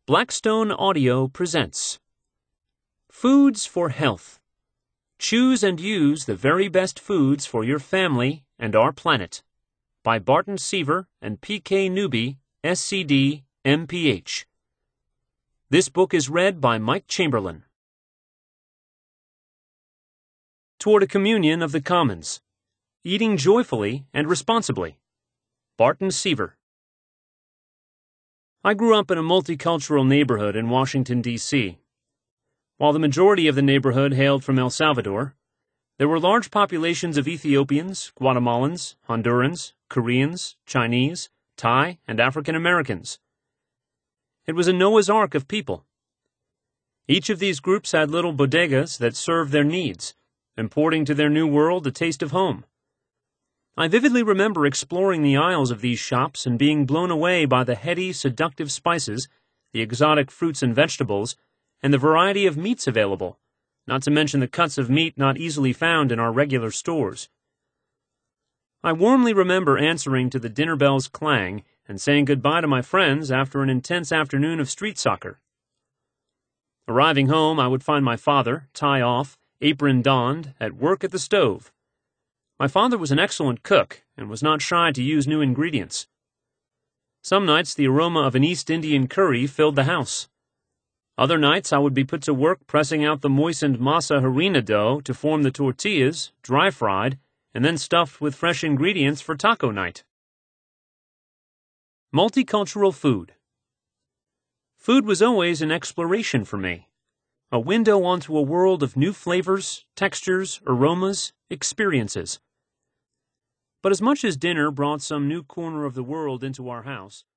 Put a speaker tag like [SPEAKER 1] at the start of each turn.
[SPEAKER 1] Blackstone Audio presents Foods for Health. Choose and use the very best foods for your family and our planet. By Barton Seaver and P.K. Newby, SCD, MPH. This book is read by Mike Chamberlain. Toward a Communion of the Commons. Eating Joyfully and Responsibly. Barton Seaver. I grew up in a multicultural neighborhood in Washington, D.C. While the majority of the neighborhood hailed from El Salvador, there were large populations of Ethiopians, Guatemalans, Hondurans, Koreans, Chinese, Thai, and African Americans. It was a Noah's Ark of people. Each of these groups had little bodegas that served their needs, importing to their new world the taste of home. I vividly remember exploring the aisles of these shops and being blown away by the heady, seductive spices, the exotic fruits and vegetables, and the variety of meats available, not to mention the cuts of meat not easily found in our regular stores. I warmly remember answering to the dinner bell's clang and saying goodbye to my friends after an intense afternoon of street soccer. Arriving home, I would find my father, tie off, apron donned, at work at the stove. My father was an excellent cook and was not shy to use new ingredients. Some nights the aroma of an East Indian curry filled the house. Other nights I would be put to work pressing out the moistened masa harina dough to form the tortillas, dry-fried, and then stuffed with fresh ingredients for taco night. Multicultural food. Food was always an exploration for me, a window onto a world of new flavors, textures, aromas, experiences. But as much as dinner brought some new corner of the world into our house,